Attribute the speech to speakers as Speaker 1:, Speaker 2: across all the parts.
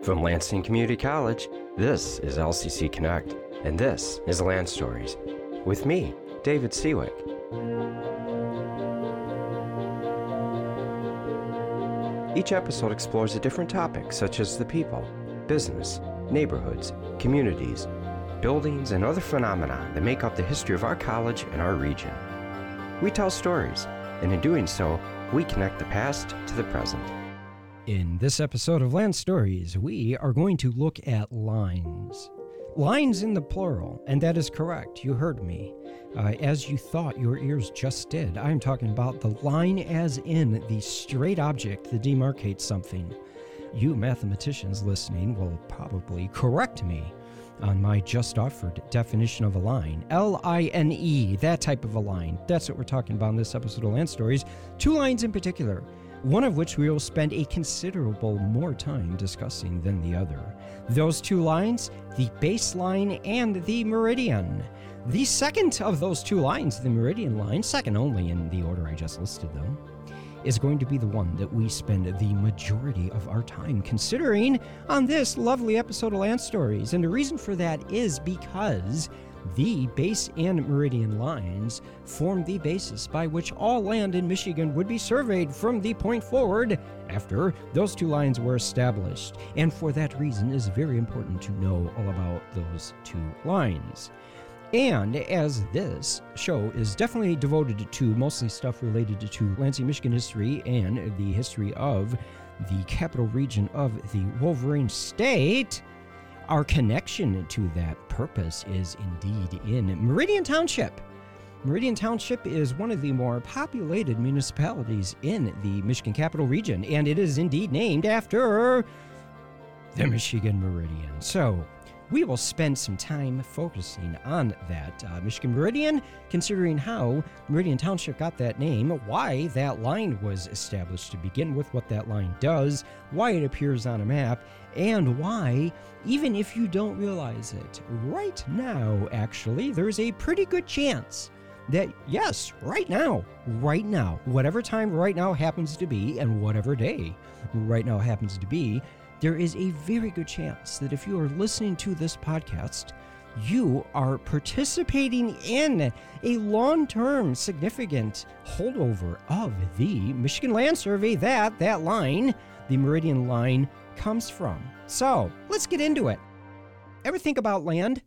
Speaker 1: From Lansing Community College, this is LCC Connect, and this is Land Stories, with me, David Seawick. Each episode explores a different topic, such as the people, business, neighborhoods, communities, buildings, and other phenomena that make up the history of our college and our region. We tell stories, and in doing so, we connect the past to the present.
Speaker 2: In this episode of Land Stories, we are going to look at lines. Lines in the plural, and that is correct. You heard me. As you thought your ears just did, I'm talking about the line as in the straight object that demarcates something. You mathematicians listening will probably correct me on my just offered definition of a line. L-I-N-E, that type of a line. That's what we're talking about in this episode of Land Stories. Two lines in particular, one of which we will spend a considerable more time discussing than the other. Those two lines, the baseline and the meridian. The second of those two lines, the meridian line, second only in the order I just listed them, is going to be the one that we spend the majority of our time considering on this lovely episode of Land Stories. And the reason for that is because the base and meridian lines form the basis by which all land in Michigan would be surveyed from the point forward after those two lines were established. And for that reason, it is very important to know all about those two lines. And as this show is definitely devoted to mostly stuff related to Lansing, Michigan history and the history of the capital region of the Wolverine State, our connection to that purpose is indeed in Meridian Township. Meridian Township is one of the more populated municipalities in the Michigan capital region, and it is indeed named after the Michigan Meridian. So we will spend some time focusing on that Michigan Meridian, considering how Meridian Township got that name, why that line was established to begin with, what that line does, why it appears on a map, and why, even if you don't realize it, right now, actually, there's a pretty good chance that, yes, right now, whatever time right now happens to be, and whatever day right now happens to be, there is a very good chance that if you are listening to this podcast, you are participating in a long-term significant holdover of the Michigan Land Survey that line, the Meridian line, comes from. So, let's get into it. Ever think about land?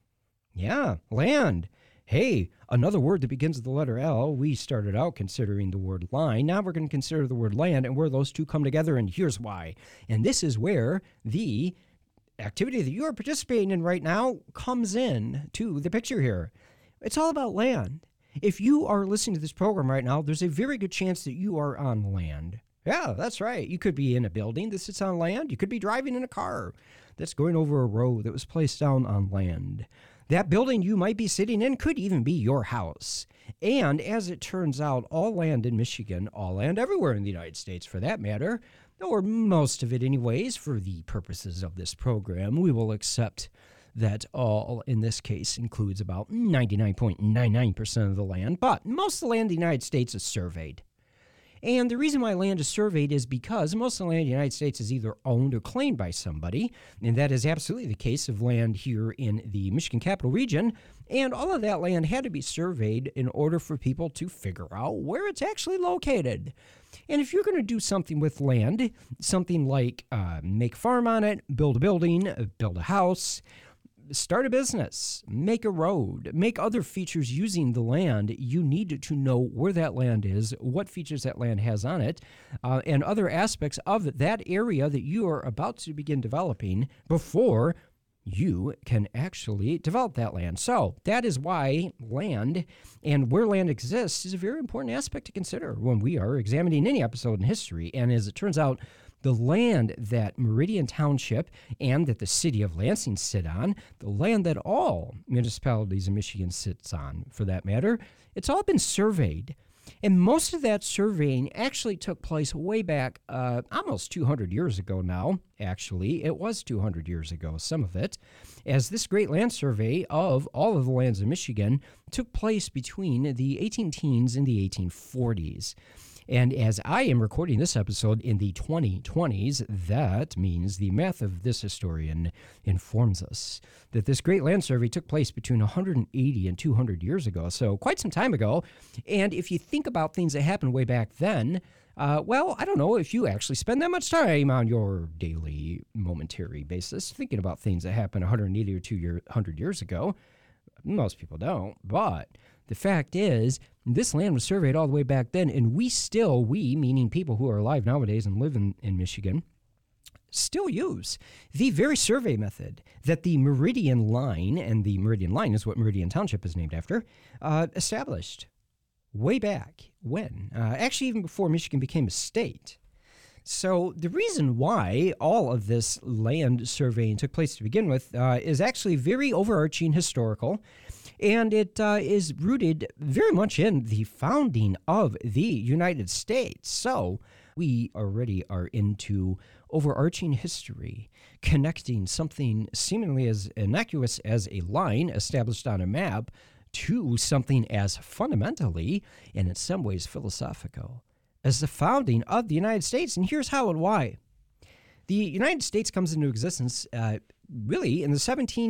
Speaker 2: Yeah, land. Hey, another word that begins with the letter L. We started out considering the word line. Now we're going to consider the word land and where those two come together, and here's why. And this is where the activity that you are participating in right now comes in to the picture here. It's all about land. If you are listening to this program right now, there's a very good chance that you are on land. Yeah, that's right. You could be in a building that sits on land. You could be driving in a car that's going over a road that was placed down on land. That building you might be sitting in could even be your house. And as it turns out, all land in Michigan, all land everywhere in the United States for that matter, or most of it anyways, for the purposes of this program, we will accept that all in this case includes about 99.99% of the land, but most of the land in the United States is surveyed. And the reason why land is surveyed is because most of the land in the United States is either owned or claimed by somebody, and that is absolutely the case of land here in the Michigan capital region, and all of that land had to be surveyed in order for people to figure out where it's actually located. And if you're going to do something with land, something like make a farm on it, build a building, build a house, start a business, make a road, make other features using the land, you need to know where that land is, what features that land has on it, and other aspects of that area that you are about to begin developing before you can actually develop that land. So that is why land and where land exists is a very important aspect to consider when we are examining any episode in history. And as it turns out, the land that Meridian Township and that the city of Lansing sit on, the land that all municipalities in Michigan sits on, for that matter, it's all been surveyed. And most of that surveying actually took place way back almost 200 years ago now. Actually, it was 200 years ago, some of it, as this great land survey of all of the lands in Michigan took place between the 18 teens and the 1840s. And as I am recording this episode in the 2020s, that means the math of this historian informs us that this great land survey took place between 180 and 200 years ago, so quite some time ago. And if you think about things that happened way back then, well, I don't know if you actually spend that much time on your daily, momentary basis thinking about things that happened 180 or 200 years ago. Most people don't, but the fact is, this land was surveyed all the way back then, and we, meaning people who are alive nowadays and live in Michigan, still use the very survey method that the Meridian Line, and the Meridian Line is what Meridian Township is named after, established way back when, actually even before Michigan became a state. So the reason why all of this land surveying took place to begin with is actually very overarching historical, and it is rooted very much in the founding of the United States. So we already are into overarching history, connecting something seemingly as innocuous as a line established on a map to something as fundamentally, and in some ways philosophical, as the founding of the United States. And here's how and why. The United States comes into existence really in the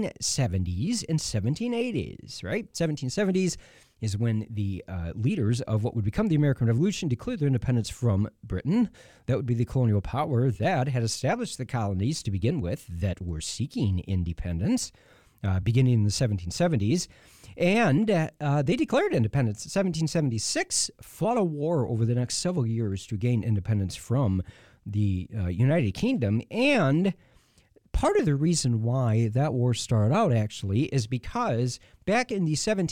Speaker 2: 1770s and 1780s, right? 1770s is when the leaders of what would become the American Revolution declared their independence from Britain. That would be the colonial power that had established the colonies to begin with that were seeking independence, beginning in the 1770s. And they declared independence in 1776, fought a war over the next several years to gain independence from the United Kingdom. And part of the reason why that war started out, actually, is because back in the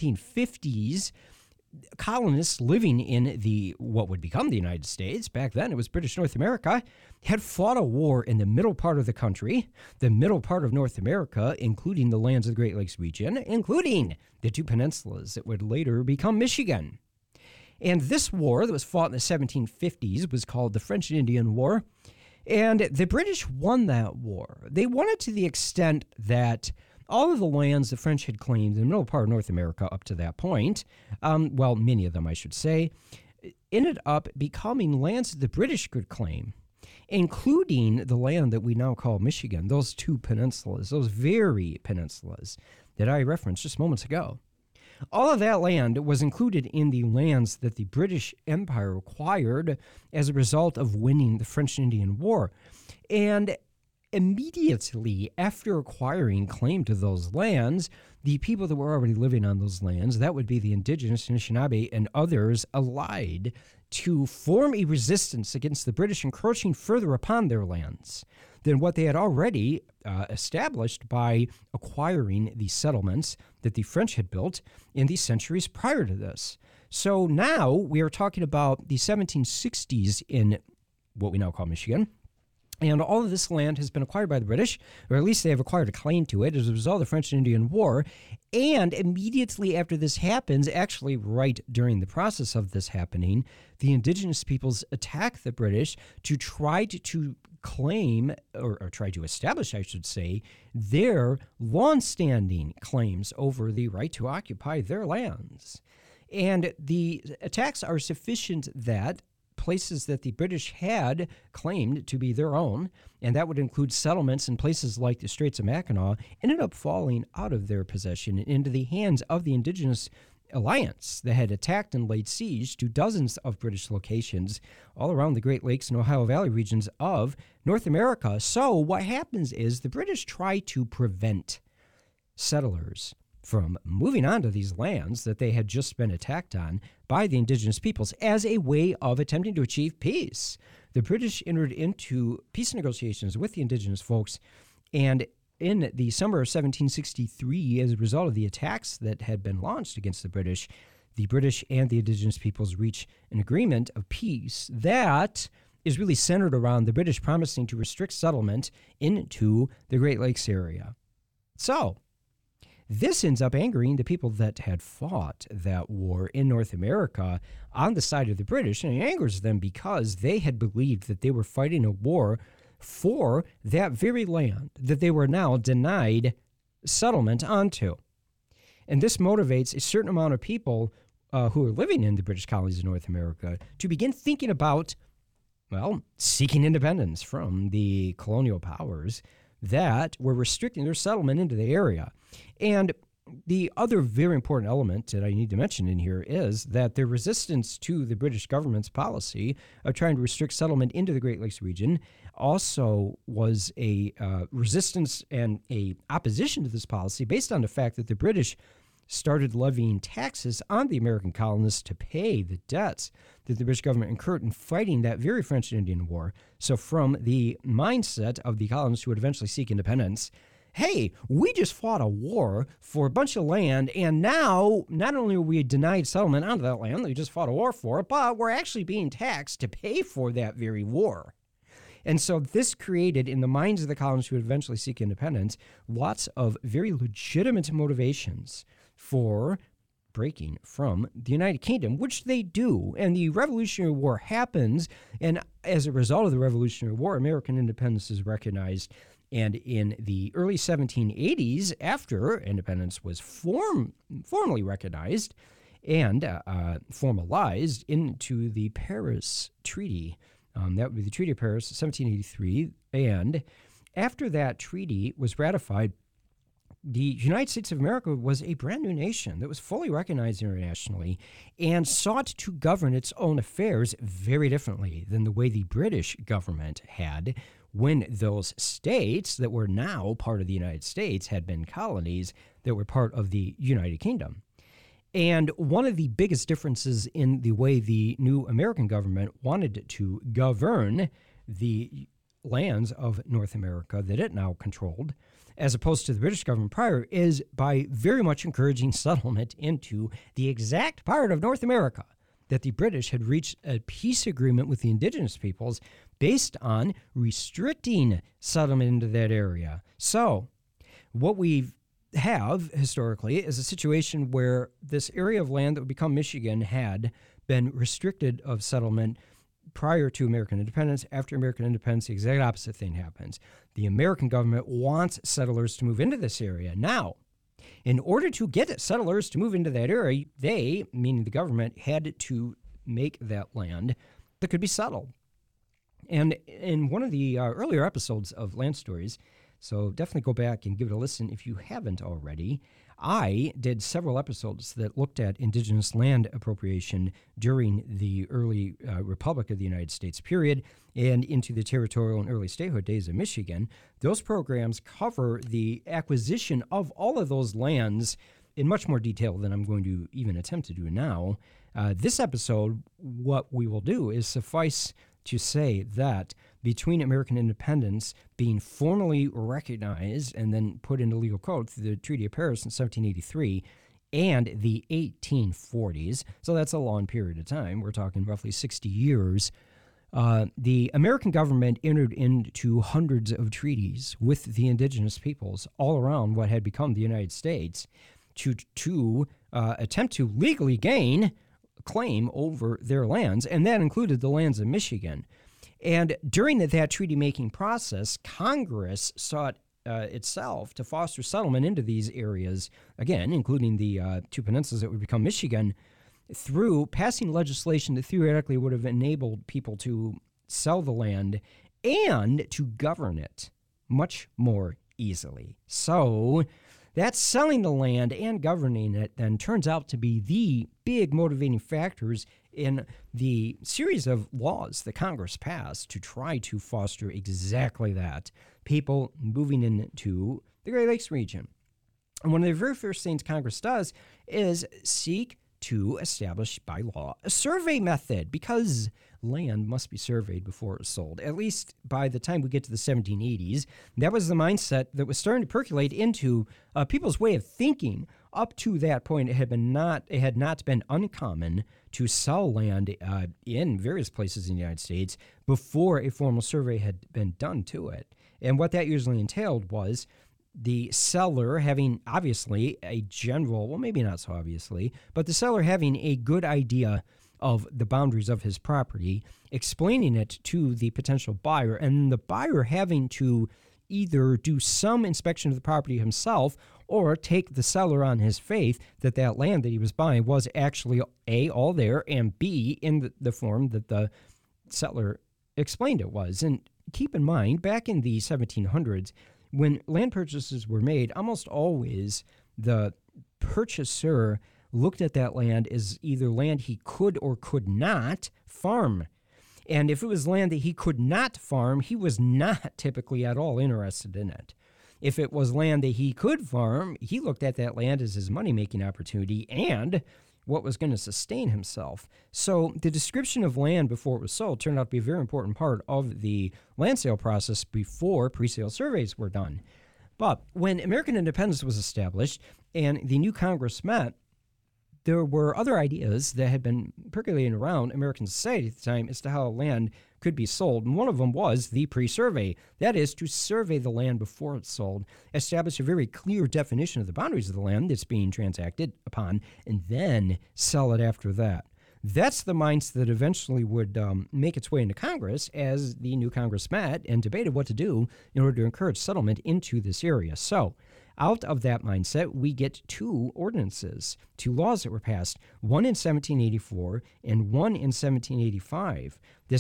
Speaker 2: 1750s, colonists living in what would become the United States, back then it was British North America, had fought a war in the middle part of the country, the middle part of North America, including the lands of the Great Lakes region, including the two peninsulas that would later become Michigan. And this war that was fought in the 1750s was called the French and Indian War, and the British won that war. They won it to the extent that all of the lands the French had claimed in the middle part of North America up to that point, well, many of them, I should say, ended up becoming lands that the British could claim, including the land that we now call Michigan, those two peninsulas, those very peninsulas that I referenced just moments ago. All of that land was included in the lands that the British Empire acquired as a result of winning the French and Indian War. And immediately after acquiring claim to those lands, the people that were already living on those lands, that would be the indigenous Anishinaabe and others, allied to form a resistance against the British encroaching further upon their lands than what they had already established by acquiring the settlements that the French had built in the centuries prior to this. So now we are talking about the 1760s in what we now call Michigan. And all of this land has been acquired by the British, or at least they have acquired a claim to it as a result of the French and Indian War. And immediately after this happens, actually right during the process of this happening, the indigenous peoples attack the British to try to claim, or try to establish, I should say, their long-standing claims over the right to occupy their lands. And the attacks are sufficient that places that the British had claimed to be their own, and that would include settlements in places like the Straits of Mackinac, ended up falling out of their possession and into the hands of the indigenous alliance that had attacked and laid siege to dozens of British locations all around the Great Lakes and Ohio Valley regions of North America. So what happens is the British try to prevent settlers from moving on to these lands that they had just been attacked on by the indigenous peoples as a way of attempting to achieve peace. The British entered into peace negotiations with the indigenous folks, and in the summer of 1763, as a result of the attacks that had been launched against the British and the indigenous peoples reached an agreement of peace that is really centered around the British promising to restrict settlement into the Great Lakes area. So, this ends up angering the people that had fought that war in North America on the side of the British, and it angers them because they had believed that they were fighting a war for that very land that they were now denied settlement onto. And this motivates a certain amount of people who are living in the British colonies of North America to begin thinking about, well, seeking independence from the colonial powers that were restricting their settlement into the area. And the other very important element that I need to mention in here is that their resistance to the British government's policy of trying to restrict settlement into the Great Lakes region also was a resistance and a opposition to this policy based on the fact that the British started levying taxes on the American colonists to pay the debts that the British government incurred in fighting that very French and Indian War. So from the mindset of the colonists who would eventually seek independence, hey, we just fought a war for a bunch of land, and now not only are we denied settlement onto that land that we just fought a war for, but we're actually being taxed to pay for that very war. And so this created, in the minds of the colonists who would eventually seek independence, lots of very legitimate motivations for breaking from the United Kingdom, which they do. And the Revolutionary War happens, and as a result of the Revolutionary War, American independence is recognized. And in the early 1780s, after independence was formally recognized and formalized into the Paris Treaty, that would be the Treaty of Paris, 1783. And after that treaty was ratified, the United States of America was a brand new nation that was fully recognized internationally and sought to govern its own affairs very differently than the way the British government had when those states that were now part of the United States had been colonies that were part of the United Kingdom. And one of the biggest differences in the way the new American government wanted to govern the lands of North America that it now controlled, as opposed to the British government prior, is by very much encouraging settlement into the exact part of North America that the British had reached a peace agreement with the indigenous peoples based on restricting settlement into that area. So what we have historically is a situation where this area of land that would become Michigan had been restricted of settlement prior to American independence. After American independence, the exact opposite thing happens. The American government wants settlers to move into this area. Now, in order to get settlers to move into that area, they, meaning the government, had to make that land that could be settled. And in one of the earlier episodes of Land Stories, so definitely go back and give it a listen if you haven't already, I did several episodes that looked at indigenous land appropriation during the early Republic of the United States period and into the territorial and early statehood days of Michigan. Those programs cover the acquisition of all of those lands in much more detail than I'm going to even attempt to do now. This episode, what we will do is suffice to say that between American independence being formally recognized and then put into legal code through the Treaty of Paris in 1783 and the 1840s, so that's a long period of time, we're talking roughly 60 years, the American government entered into hundreds of treaties with the indigenous peoples all around what had become the United States to attempt to legally gain claim over their lands, and that included the lands of Michigan. And during that treaty-making process, Congress sought itself to foster settlement into these areas, again, including the two peninsulas that would become Michigan, through passing legislation that theoretically would have enabled people to sell the land and to govern it much more easily. So that selling the land and governing it then turns out to be the big motivating factors in the series of laws that Congress passed to try to foster exactly that, people moving into the Great Lakes region. And one of the very first things Congress does is seek to establish by law a survey method, because land must be surveyed before it's sold. At least by the time we get to the 1780s, that was the mindset that was starting to percolate into people's way of thinking. Up to that point, it had not been uncommon to sell land in various places in the United States before a formal survey had been done to it. And what that usually entailed was the seller having obviously a general, well, maybe not so obviously, but the seller having a good idea of the boundaries of his property, explaining it to the potential buyer, and the buyer having to either do some inspection of the property himself or take the seller on his faith that that land that he was buying was actually A, all there, and B, in the form that the seller explained it was. And keep in mind, back in the 1700s, when land purchases were made, almost always the purchaser looked at that land as either land he could or could not farm. And if it was land that he could not farm, he was not typically at all interested in it. If it was land that he could farm, he looked at that land as his money-making opportunity and what was going to sustain himself. So the description of land before it was sold turned out to be a very important part of the land sale process before pre-sale surveys were done. But when American independence was established and the new Congress met, there were other ideas that had been percolating around American society at the time as to how land could be sold. And one of them was the pre-survey. That is, to survey the land before it's sold, establish a very clear definition of the boundaries of the land that's being transacted upon, and then sell it after that. That's the mindset that eventually would make its way into Congress as the new Congress met and debated what to do in order to encourage settlement into this area. So, out of that mindset, we get two ordinances, two laws that were passed, one in 1784 and one in 1785. The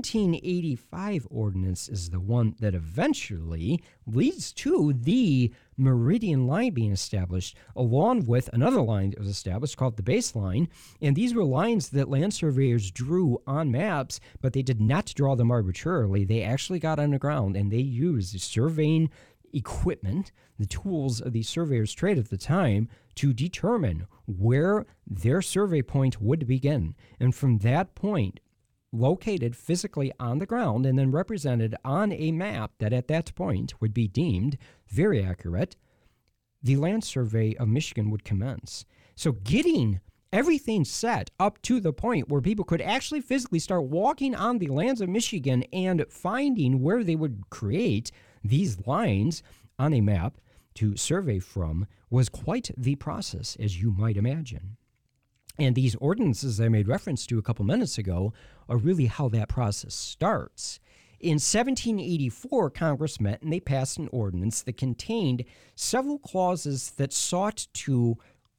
Speaker 2: 1785 ordinance is the one that eventually leads to the meridian line being established, along with another line that was established called the baseline. And these were lines that land surveyors drew on maps, but they did not draw them arbitrarily. They actually got on the ground and they used surveying equipment, the tools of the surveyor's trade at the time, to determine where their survey point would begin. And from that point, located physically on the ground and then represented on a map that at that point would be deemed very accurate, the land survey of Michigan would commence. So getting everything set up to the point where people could actually physically start walking on the lands of Michigan and finding where they would create these lines on a map to survey from was quite the process, as you might imagine. And these ordinances I made reference to a couple minutes ago are really how that process starts. In 1784, Congress met and they passed an ordinance that contained several clauses that sought to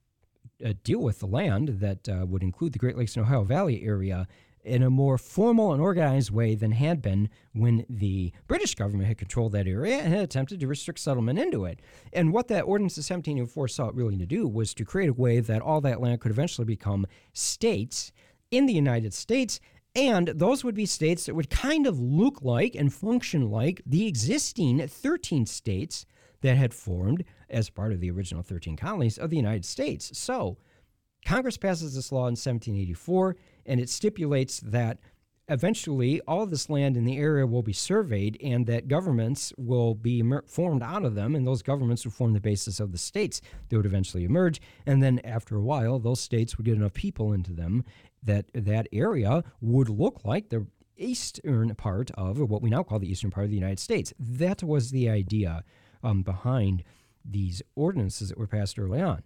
Speaker 2: deal with the land that would include the Great Lakes and Ohio Valley area in a more formal and organized way than had been when the British government had controlled that area and had attempted to restrict settlement into it. And what that Ordinance of 1784 sought really to do was to create a way that all that land could eventually become states in the United States, and those would be states that would kind of look like and function like the existing 13 states that had formed as part of the original 13 colonies of the United States. So Congress passes this law in 1784, and it stipulates that eventually all of this land in the area will be surveyed and that governments will be formed out of them, and those governments will form the basis of the states that would eventually emerge. And then after a while, those states would get enough people into them that that area would look like the eastern part of, or what we now call the eastern part of the United States. That was the idea behind these ordinances that were passed early on.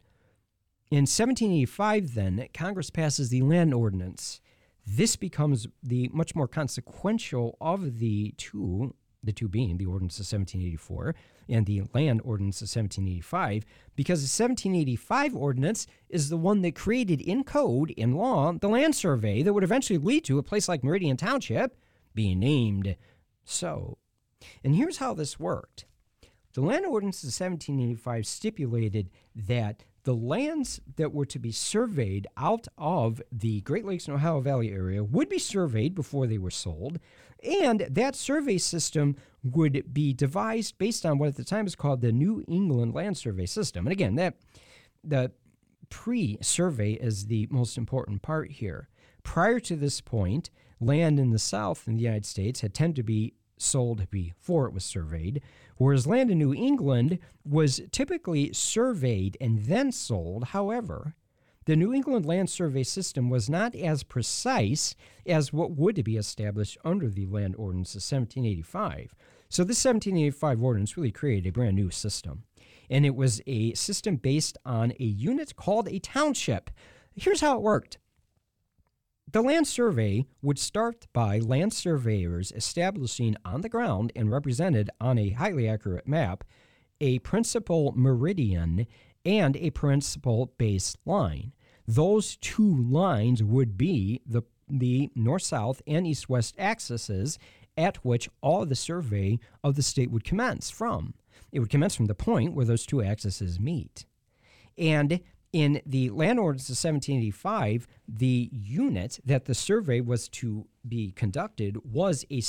Speaker 2: In 1785, then, Congress passes the Land Ordinance. This becomes the much more consequential of the two being the Ordinance of 1784 and the Land Ordinance of 1785, because the 1785 Ordinance is the one that created in code, in law, the land survey that would eventually lead to a place like Meridian Township being named so. And here's how this worked. The Land Ordinance of 1785 stipulated that the lands that were to be surveyed out of the Great Lakes and Ohio Valley area would be surveyed before they were sold, and that survey system would be devised based on what at the time was called the New England Land Survey System. And again, the pre-survey is the most important part here. Prior to this point, land in the South in the United States had tended to be sold before it was surveyed, whereas land in New England was typically surveyed and then sold. However, the New England Land Survey System was not as precise as what would be established under the Land Ordinance of 1785. So this 1785 ordinance really created a brand new system, and it was a system based on a unit called a township. Here's how it worked. The land survey would start by land surveyors establishing on the ground and represented on a highly accurate map a principal meridian and a principal baseline. Those two lines would be the north-south and east-west axes at which all of the survey of the state would commence from. It would commence from the point where those two axes meet. And in the Land Ordinance of 1785, the unit that the survey was to be conducted was a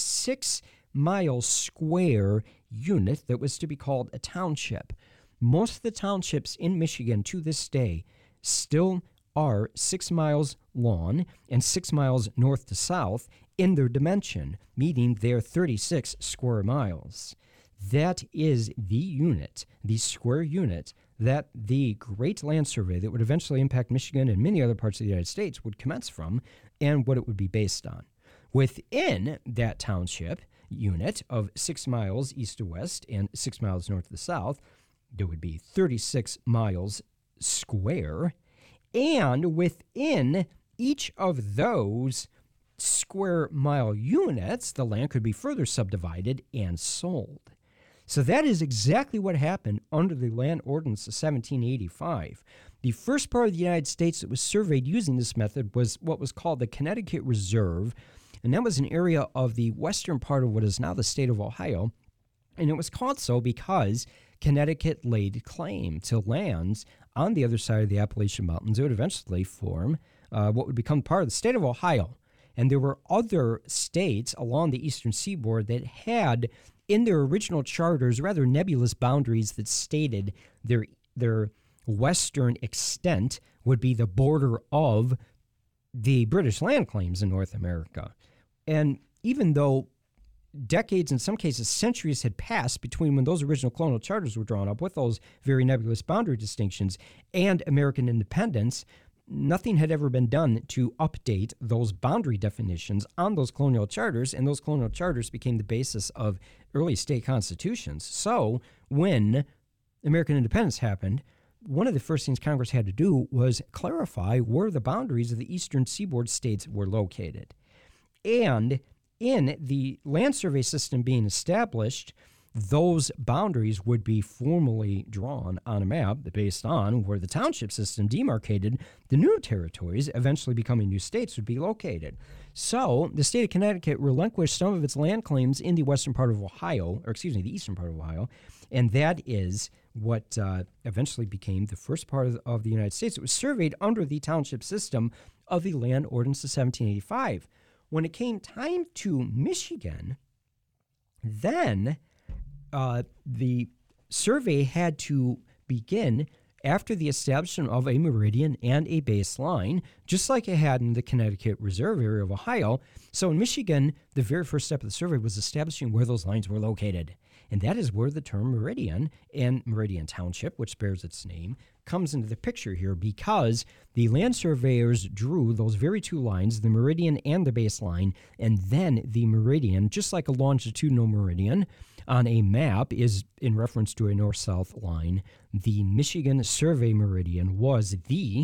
Speaker 2: 6-mile square unit that was to be called a township. Most of the townships in Michigan to this day still are 6 miles long and 6 miles north to south in their dimension, meaning they're 36 square miles. That is the unit, the square unit, that the Great Land Survey that would eventually impact Michigan and many other parts of the United States would commence from, and what it would be based on. Within that township unit of 6 miles east to west and 6 miles north to south, there would be 36 miles square, and within each of those square mile units, the land could be further subdivided and sold. So that is exactly what happened under the Land Ordinance of 1785. The first part of the United States that was surveyed using this method was what was called the Connecticut Reserve, and that was an area of the western part of what is now the state of Ohio, and it was called so because Connecticut laid claim to lands on the other side of the Appalachian Mountains that would eventually form what would become part of the state of Ohio. And there were other states along the eastern seaboard that had, in their original charters, rather nebulous boundaries that stated their western extent would be the border of the British land claims in North America. And even though decades, in some cases centuries, had passed between when those original colonial charters were drawn up with those very nebulous boundary distinctions and American independence, nothing had ever been done to update those boundary definitions on those colonial charters, and those colonial charters became the basis of early state constitutions. So when American independence happened, one of the first things Congress had to do was clarify where the boundaries of the eastern seaboard states were located. And in the land survey system being established, those boundaries would be formally drawn on a map based on where the township system demarcated the new territories, eventually becoming new states, would be located. So the state of Connecticut relinquished some of its land claims in the western part of Ohio, the eastern part of Ohio, and that is what eventually became the first part of the United States. It was surveyed under the township system of the Land Ordinance of 1785. When it came time to Michigan, then the survey had to begin after the establishment of a meridian and a baseline, just like it had in the Connecticut Reserve area of Ohio. So in Michigan, the very first step of the survey was establishing where those lines were located. And that is where the term meridian and Meridian Township, which bears its name, comes into the picture here, because the land surveyors drew those very two lines, the meridian and the baseline, and then the meridian, just like a longitudinal meridian on a map is in reference to a north-south line. The Michigan Survey Meridian was the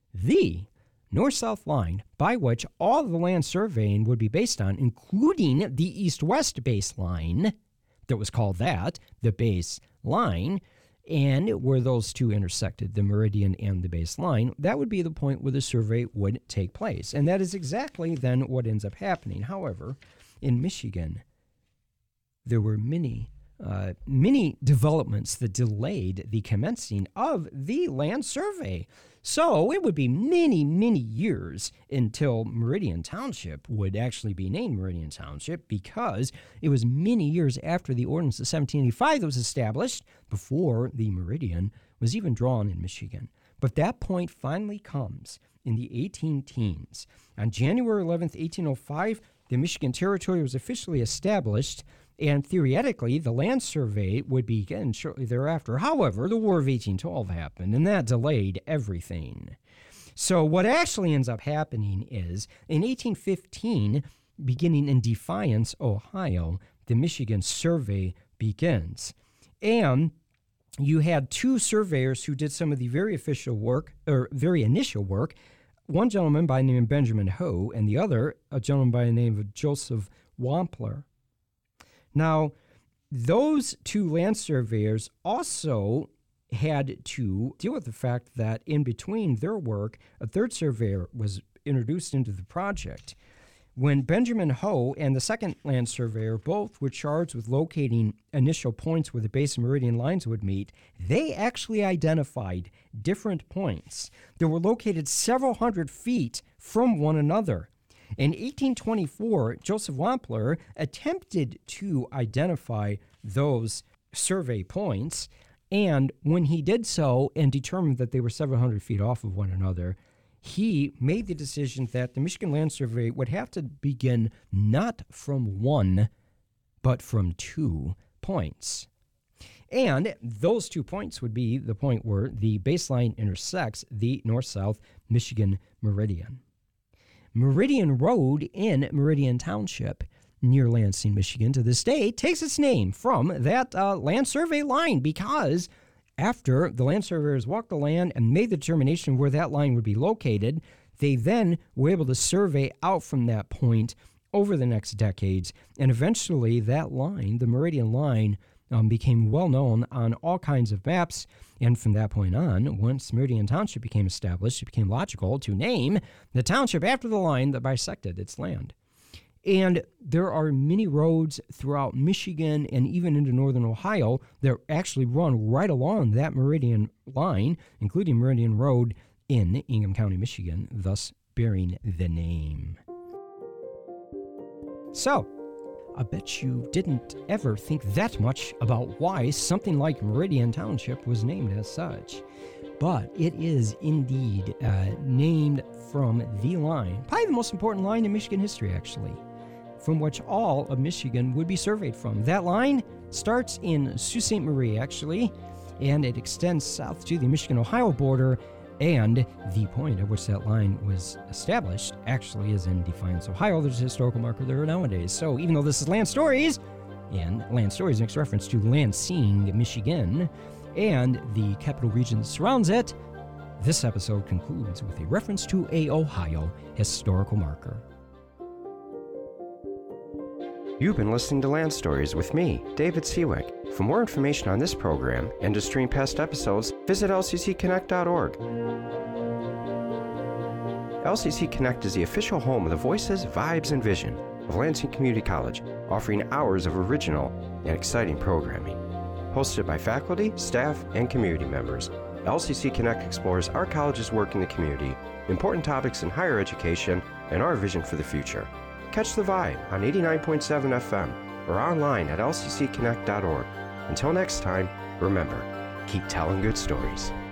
Speaker 2: north-south line by which all of the land surveying would be based on, including the east-west baseline that was called that, the baseline, and where those two intersected, the meridian and the baseline, that would be the point where the survey would take place. And that is exactly then what ends up happening. However, in Michigan, there were many developments that delayed the commencing of the land survey. So it would be many, many years until Meridian Township would actually be named Meridian Township, because it was many years after the Ordinance of 1785 that was established before the meridian was even drawn in Michigan. But that point finally comes in the 18-teens. On January 11th, 1805, the Michigan Territory was officially established, and theoretically, the land survey would begin shortly thereafter. However, the War of 1812 happened, and that delayed everything. So what actually ends up happening is, in 1815, beginning in Defiance, Ohio, the Michigan survey begins. And you had two surveyors who did some of the very initial work, one gentleman by the name of Benjamin Hoe, and the other, a gentleman by the name of Joseph Wampler. Now, those two land surveyors also had to deal with the fact that in between their work, a third surveyor was introduced into the project. When Benjamin Ho and the second land surveyor both were charged with locating initial points where the base and meridian lines would meet, they actually identified different points that were located several hundred feet from one another. In 1824, Joseph Wampler attempted to identify those survey points, and when he did so and determined that they were several hundred feet off of one another, he made the decision that the Michigan Land Survey would have to begin not from one, but from 2 points. And those 2 points would be the point where the baseline intersects the north-south Michigan Meridian. Meridian Road in Meridian Township near Lansing, Michigan, to this day takes its name from that land survey line, because after the land surveyors walked the land and made the determination where that line would be located, they then were able to survey out from that point over the next decades, and eventually that line, the Meridian line, became well known on all kinds of maps. And from that point on, once Meridian Township became established, it became logical to name the township after the line that bisected its land. And there are many roads throughout Michigan and even into northern Ohio that actually run right along that Meridian line, including Meridian Road in Ingham County, Michigan, thus bearing the name. So, I bet you didn't ever think that much about why something like Meridian Township was named as such. But it is indeed named from the line, probably the most important line in Michigan history, actually, from which all of Michigan would be surveyed from. That line starts in Sault Ste. Marie, actually, and it extends south to the Michigan-Ohio border, and the point at which that line was established actually is in Defiance, Ohio. There's a historical marker there nowadays. So even though this is Land Stories, and Land Stories makes reference to Lansing, Michigan, and the capital region that surrounds it, this episode concludes with a reference to a Ohio historical marker.
Speaker 1: You've been listening to Land Stories with me, David Seawick. For more information on this program and to stream past episodes, visit lccconnect.org. LCC Connect is the official home of the voices, vibes, and vision of Lansing Community College, offering hours of original and exciting programming. Hosted by faculty, staff, and community members, LCC Connect explores our college's work in the community, important topics in higher education, and our vision for the future. Catch the vibe on 89.7 FM or online at lccconnect.org. Until next time, remember, keep telling good stories.